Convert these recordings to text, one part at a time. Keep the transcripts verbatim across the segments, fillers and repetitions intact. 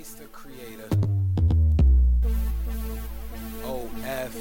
Meister Creator. O F.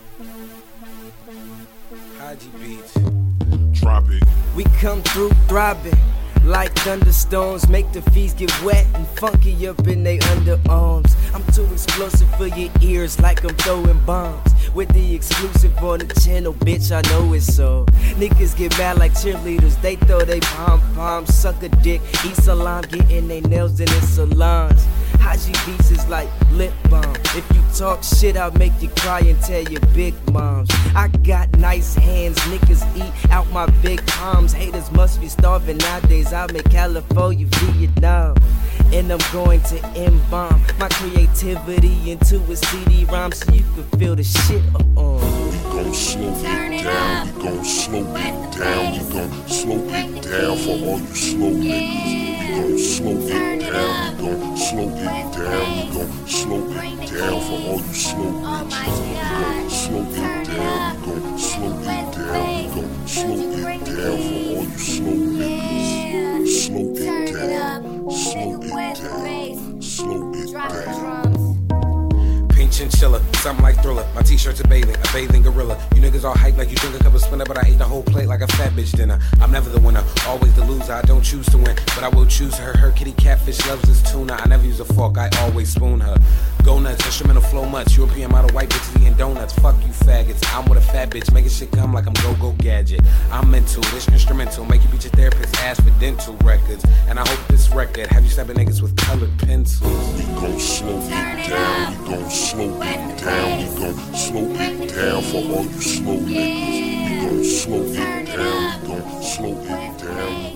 Haji Beats. Drop it. We come through throbbing like thunderstorms, make the feet get wet and funky up in they underarms. I'm too explosive for your ears, like I'm throwing bombs. With the exclusive on the channel, bitch, I know it's so. Niggas get mad like cheerleaders, they throw they pom-poms, suck a dick, eat salam, getting they nails in their salons. Haji Beats is like lip balm. If you talk shit, I'll make you cry and tell your big moms. I got nice hands, niggas eat out my big palms. Haters must be starving nowadays. I'm in California, Vietnam, and I'm going to embalm my creativity into a C D ROM so you can feel the shit on. We gon' slow it down, we gon' slow it down, we gon' slow it down for all you slow niggas. We gon' slow it down, we gon' slow it down, we gon' slow it down for all you slow bitches. We gon' slow it down, we gon' slow it down, we gon' slow it down for all you slow niggas. Slow it down, slow it down, slow it down. Pink chinchilla, something like Thriller. My t-shirt's a bathing, a bathing gorilla. You niggas all hype like you drink a cup of spinner, but I ate the whole plate like a fat bitch dinner. I'm never the winner, always the loser. I don't choose to win, but I will choose her. Her kitty catfish loves this tuna. I never use a fork, I always spoon her. Go nuts, instrumental flow much. European model white bitches eating donuts. Fuck you faggots, I'm with a fat bitch, making shit come like I'm go-go gadget. I'm mental, this instrumental, make you beat your therapist ass for dental records. And I hope this record have you stabbing niggas with colored pencils. We gon' slow it down, we gon' slow it down, we gon' slow it down for all you slow niggas. We gon' slow it down, we gon' slow it down.